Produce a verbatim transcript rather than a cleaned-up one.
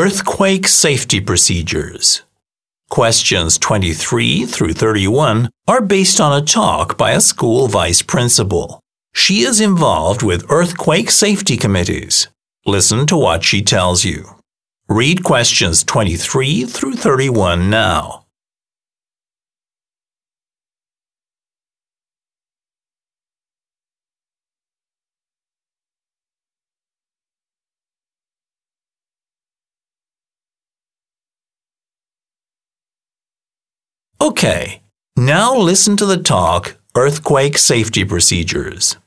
Earthquake Safety Procedures. Questions twenty-three through thirty-one are based on a talk by a school vice principal. She is involved with earthquake safety committees. Listen to what she tells you. Read questions twenty-three through thirty-one now. Okay, now listen to the talk, Earthquake Safety Procedures.